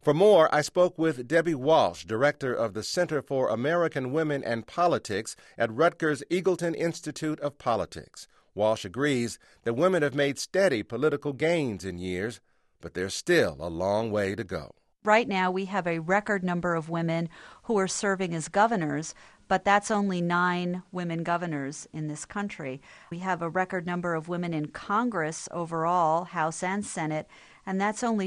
For more, I spoke with Debbie Walsh, director of the Center for American Women and Politics at Rutgers Eagleton Institute of Politics. Walsh agrees that women have made steady political gains in years, but there's still a long way to go. Right now, we have a record number of women who are serving as governors, but that's only 9 women governors in this country. We have a record number of women in Congress overall, House and Senate, and that's only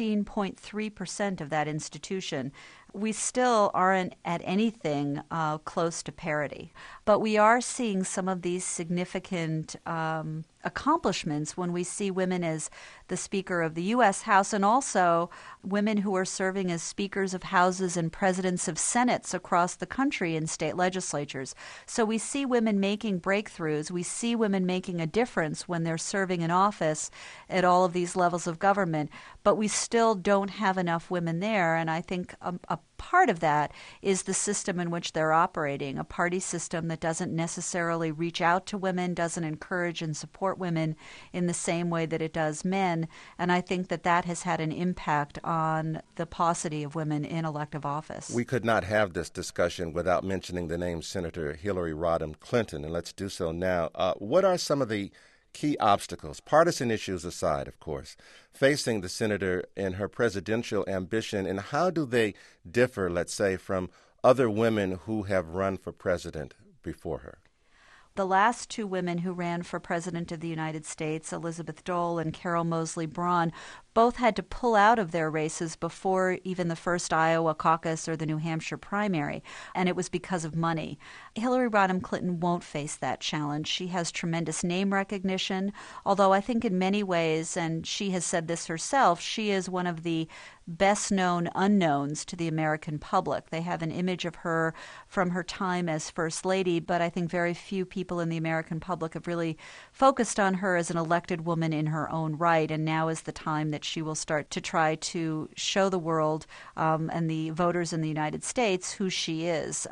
16.3% of that institution. We still aren't at anything close to parity. But we are seeing some of these significant accomplishments when we see women as the Speaker of the U.S. House and also women who are serving as speakers of houses and presidents of senates across the country in state legislatures. So we see women making breakthroughs. We see women making a difference when they're serving in office at all of these levels of government. But we still don't have enough women there, and I think a part of that is the system in which they're operating, a party system that doesn't necessarily reach out to women, doesn't encourage and support women in the same way that it does men. And I think that that has had an impact on the paucity of women in elective office. We could not have this discussion without mentioning the name Senator Hillary Rodham Clinton, and let's do so now. What are some of the key obstacles, partisan issues aside, of course, facing the senator in her presidential ambition, and how do they differ, let's say, from other women who have run for president before her? The last 2 women who ran for president of the United States, Elizabeth Dole and Carol Moseley Braun, both had to pull out of their races before even the first Iowa caucus or the New Hampshire primary, and it was because of money. Hillary Rodham Clinton won't face that challenge. She has tremendous name recognition, although I think in many ways, and she has said this herself, she is one of the best-known unknowns to the American public. They have an image of her from her time as First Lady, but I think very few people in the American public have really focused on her as an elected woman in her own right, and now is the time that she will start to try to show the world and the voters in the United States who she is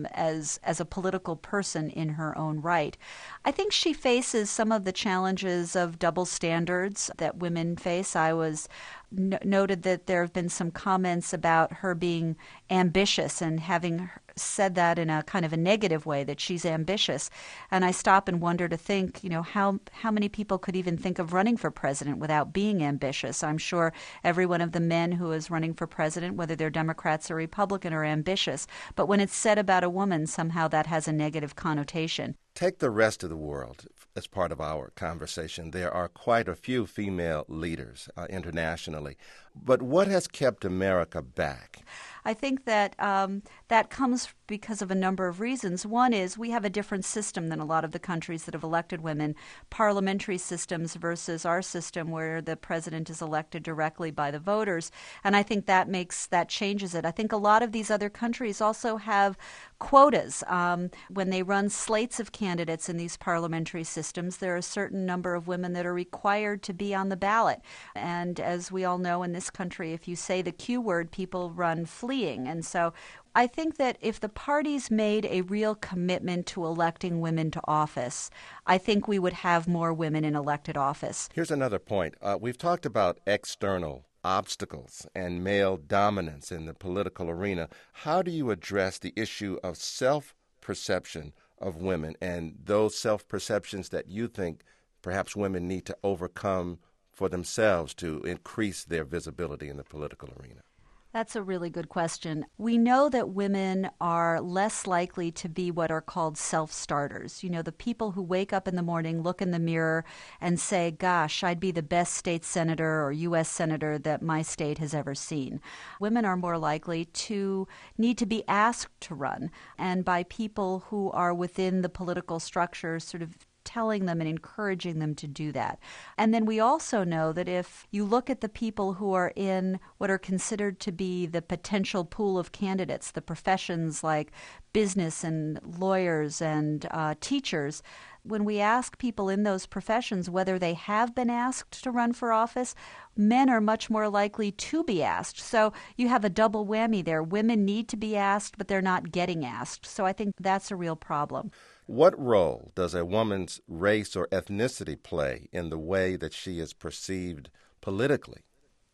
as a political person in her own right. I think she faces some of the challenges of double standards that women face. I was noted that there have been some comments about her being ambitious and having said that in a kind of a negative way, that she's ambitious. And I stop and wonder to think, how many people could even think of running for president without being ambitious? I'm sure every one of the men who is running for president, whether they're Democrats or Republican, are ambitious. But when it's said about a woman, somehow that has a negative connotation. Take the rest of the world as part of our conversation. There are quite a few female leaders internationally. But what has kept America back? I think that that comes because of a number of reasons. One is we have a different system than a lot of the countries that have elected women, parliamentary systems versus our system where the president is elected directly by the voters. And I think that changes it. I think a lot of these other countries also have quotas. When they run slates of candidates in these parliamentary systems, there are a certain number of women that are required to be on the ballot. And as we all know in this country, if you say the Q word, people run fleeing. And so I think that if the parties made a real commitment to electing women to office, I think we would have more women in elected office. Here's another point. We've talked about external obstacles and male dominance in the political arena. How do you address the issue of self-perception of women and those self-perceptions that you think perhaps women need to overcome for themselves to increase their visibility in the political arena? That's a really good question. We know that women are less likely to be what are called self-starters. The people who wake up in the morning, look in the mirror, and say, gosh, I'd be the best state senator or U.S. senator that my state has ever seen. Women are more likely to need to be asked to run, and by people who are within the political structure sort of telling them and encouraging them to do that. And then we also know that if you look at the people who are in what are considered to be the potential pool of candidates, the professions like business and lawyers and teachers, when we ask people in those professions whether they have been asked to run for office, men are much more likely to be asked. So you have a double whammy there. Women need to be asked, but they're not getting asked. So I think that's a real problem. What role does a woman's race or ethnicity play in the way that she is perceived politically?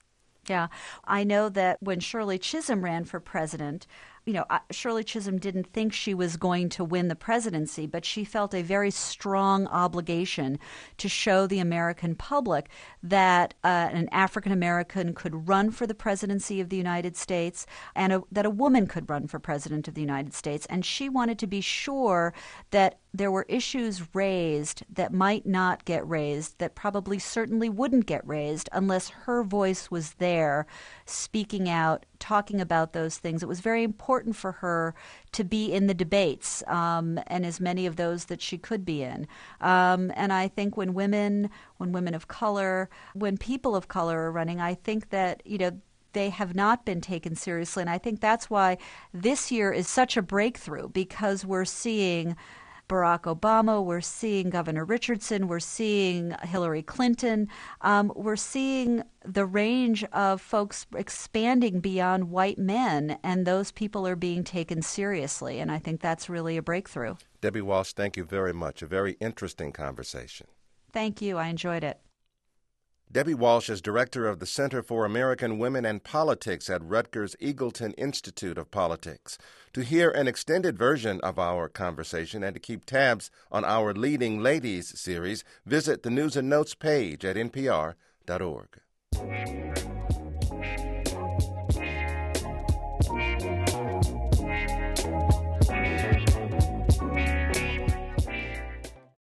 Yeah. I know that when Shirley Chisholm ran for president, Shirley Chisholm didn't think she was going to win the presidency, but she felt a very strong obligation to show the American public that an African American could run for the presidency of the United States and that a woman could run for president of the United States. And she wanted to be sure that there were issues raised that might not get raised, that probably certainly wouldn't get raised unless her voice was there speaking out, talking about those things. It was very important for her to be in the debates, and as many of those that she could be in. And I think when women of color, when people of color are running, I think that, they have not been taken seriously. And I think that's why this year is such a breakthrough, because we're seeing Barack Obama, we're seeing Governor Richardson, we're seeing Hillary Clinton, we're seeing the range of folks expanding beyond white men, and those people are being taken seriously, and I think that's really a breakthrough. Debbie Walsh, thank you very much. A very interesting conversation. Thank you. I enjoyed it. Debbie Walsh is director of the Center for American Women and Politics at Rutgers Eagleton Institute of Politics. To hear an extended version of our conversation and to keep tabs on our Leading Ladies series, visit the News and Notes page at npr.org.